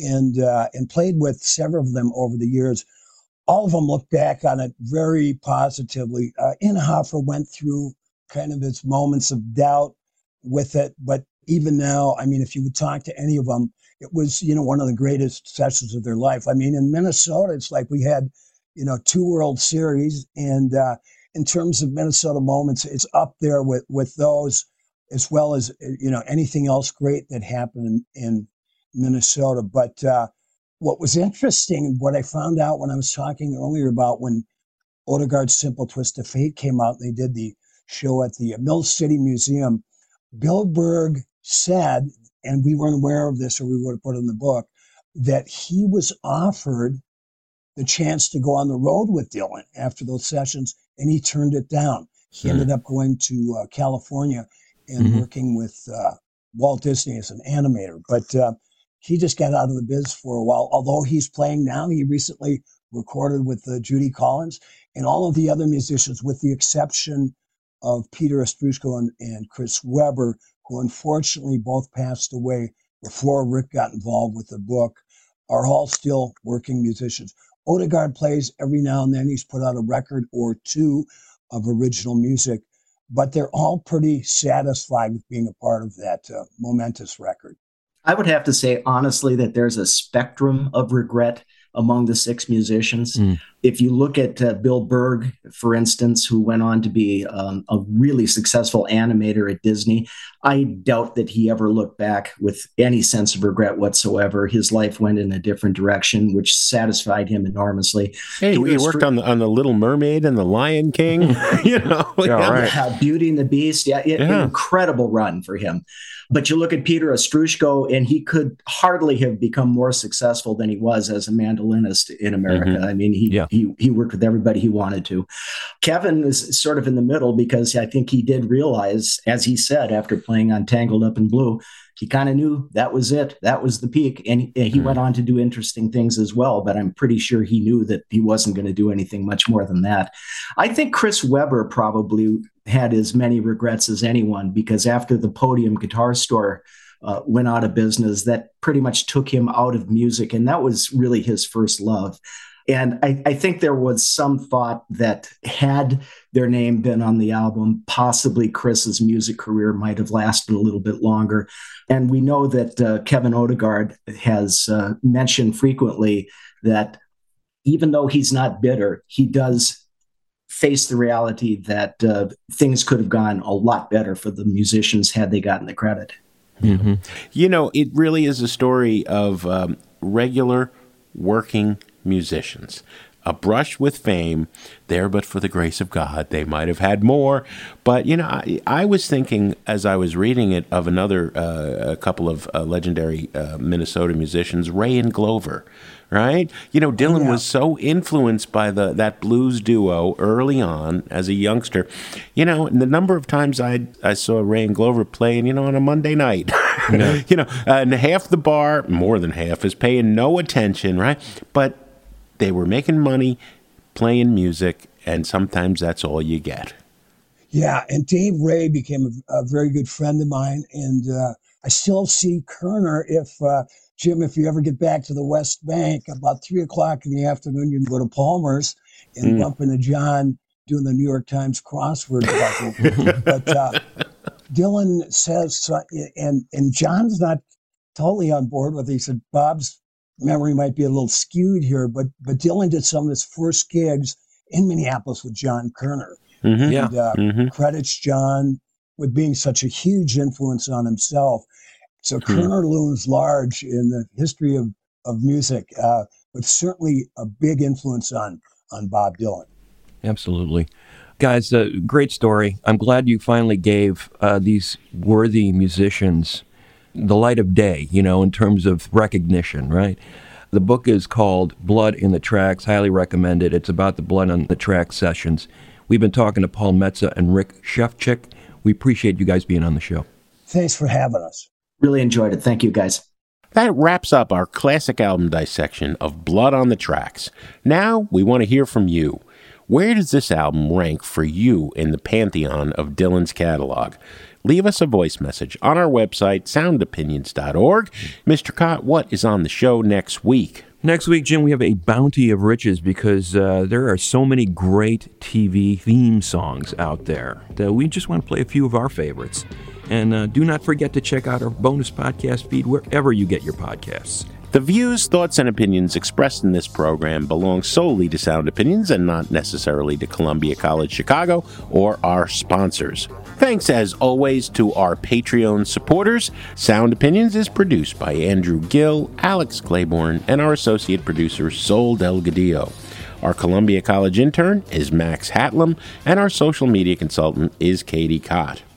and played with several of them over the years. All of them look back on it very positively. Inhofer went through kind of his moments of doubt with it, but even now, I mean, if you would talk to any of them, it was, you know, one of the greatest sessions of their life. I mean, in Minnesota, it's like we had, you know, 2 World Series, and in terms of Minnesota moments, it's up there with those, as well as, you know, anything else great that happened in Minnesota. But what was interesting, what I found out when I was talking earlier about when Odegaard's Simple Twist of Fate came out, they did the show at the Mill City Museum. Bill Berg said, and we weren't aware of this or we would have put it in the book, that he was offered the chance to go on the road with Dylan after those sessions, and he turned it down. He ended up going to California and working with Walt Disney as an animator. But he just got out of the biz for a while. Although he's playing now, he recently recorded with Judy Collins and all of the other musicians, with the exception of Peter Ostroushko and Chris Webber, who unfortunately both passed away before Rick got involved with the book, are all still working musicians. Odegaard plays every now and then. He's put out a record or 2 of original music, but they're all pretty satisfied with being a part of that momentous record. I would have to say, honestly, that there's a spectrum of regret among the 6 musicians. If you look at Bill Berg, for instance, who went on to be a really successful animator at Disney, I doubt that he ever looked back with any sense of regret whatsoever. His life went in a different direction, which satisfied him enormously. Hey, he worked on the Little Mermaid and the Lion King. You know, Beauty and the Beast. An incredible run for him. But you look at Peter Ostroushko, and he could hardly have become more successful than he was as a mandolinist in America. I mean, he worked with everybody he wanted to. Kevin is sort of in the middle, because I think he did realize, as he said, after playing on Tangled Up in Blue, he kind of knew that was it. That was the peak. And he went on to do interesting things as well, but I'm pretty sure he knew that he wasn't going to do anything much more than that. I think Chris Webber probably had as many regrets as anyone, because after the Podium Guitar Store went out of business, that pretty much took him out of music. And that was really his first love. And I think there was some thought that had their name been on the album, possibly Chris's music career might have lasted a little bit longer. And we know that Kevin Odegaard has mentioned frequently that even though he's not bitter, he does face the reality that things could have gone a lot better for the musicians had they gotten the credit. You know, it really is a story of regular working musicians. A brush with fame, there but for the grace of God. They might have had more, but, you know, I was thinking as I was reading it of another a couple of legendary Minnesota musicians, Ray and Glover, right? You know, Dylan was so influenced by that blues duo early on as a youngster. You know, and the number of times I saw Ray and Glover playing, you know, on a Monday night, you know, and half the bar, more than half, is paying no attention, right? But they were making money, playing music, and sometimes that's all you get. Yeah, and Dave Ray became a very good friend of mine, and I still see Kerner. Jim, if you ever get back to the West Bank, about 3 o'clock in the afternoon, you can go to Palmer's and bump into John doing the New York Times crossword puzzle. But Dylan says, and John's not totally on board with it. He said, Bob's memory might be a little skewed here, but Dylan did some of his first gigs in Minneapolis with John Kerner. Credits John with being such a huge influence on himself. So Kerner looms large in the history of music, but certainly a big influence on Bob Dylan. Absolutely. Guys, great story. I'm glad you finally gave these worthy musicians the light of day, in terms of recognition, right? The book is called Blood in the Tracks. Highly recommended. It's about the Blood on the Tracks sessions. We've been talking to Paul Metsa and Rick Shefchik. We appreciate you guys being on the show. Thanks for having us. Really enjoyed it. Thank you, guys. That wraps up our classic album dissection of Blood on the Tracks. Now we want to hear from you. Where does this album rank for you in the pantheon of Dylan's catalog? Leave us a voice message on our website, soundopinions.org. Mr. Cott, what is on the show next week? Next week, Jim, we have a bounty of riches because there are so many great TV theme songs out there that we just want to play a few of our favorites. And do not forget to check out our bonus podcast feed wherever you get your podcasts. The views, thoughts, and opinions expressed in this program belong solely to Sound Opinions and not necessarily to Columbia College Chicago or our sponsors. Thanks, as always, to our Patreon supporters. Sound Opinions is produced by Andrew Gill, Alex Claiborne, and our associate producer, Sol Delgadillo. Our Columbia College intern is Max Hatlam, and our social media consultant is Katie Cott.